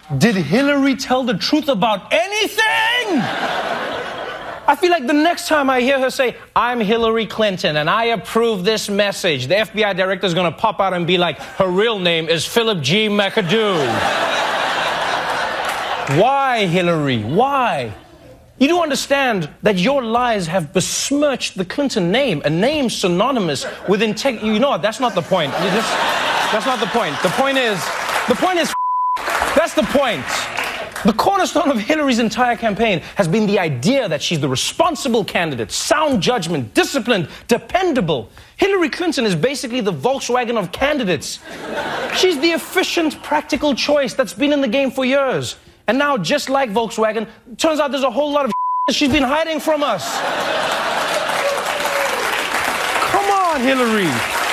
Did Hillary tell the truth about anything? I feel like the next time I hear her say, I'm Hillary Clinton and I approve this message, the FBI director is going to pop out and be like, her real name is Philip G. McAdoo. Why, Hillary? Why? You do understand that your lies have besmirched the Clinton name, a name synonymous with integrity. You know what? That's not the point. That's not the point. The point is, that's the point. The cornerstone of Hillary's entire campaign has been the idea that she's the responsible candidate, sound judgment, disciplined, dependable. Hillary Clinton is basically the Volkswagen of candidates. She's the efficient, practical choice that's been in the game for years. And now, just like Volkswagen, turns out there's a whole lot of she's been hiding from us. Come on, Hillary.